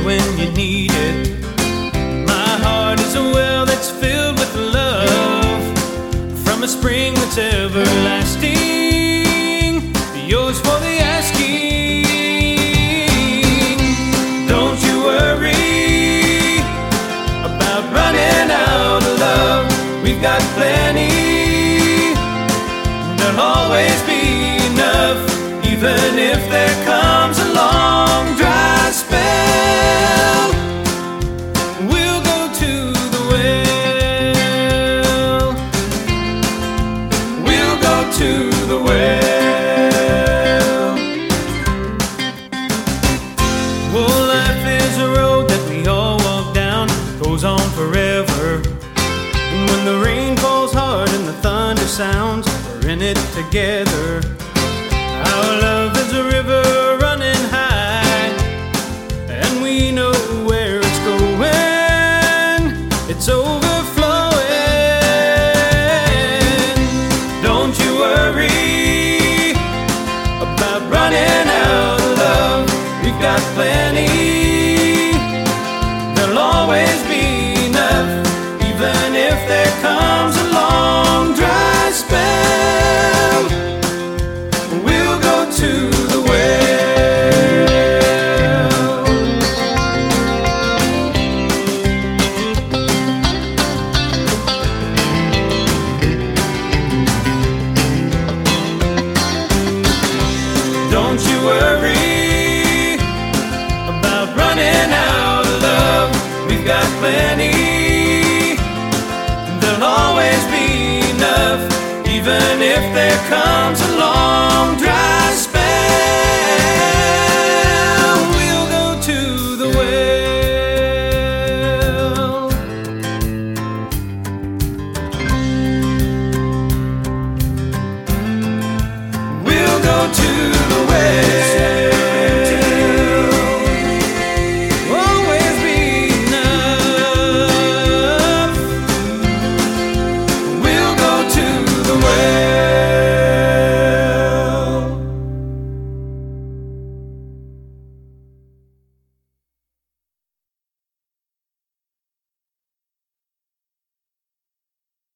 when you need it. My heart is a well that's filled with love, from a spring that's everlasting, yours for the asking. Don't you worry about running out of love. We've got plenty, there'll always be enough, even if there comes a long dry spell. We'll go to the well. We'll go to the well. Oh, life is a road that we all walk down, goes on forever. And when the rain falls hard and the thunder sounds, we're in it together. Our love is a river running high, and we know where it's going. It's overflowing. Don't you worry about running out of love. We've got plenty, there'll always be enough, even if there comes a long dry spell. We'll go to the well. Don't you worry about running out of love. We've got plenty, there'll always be enough, even if there comes a long dry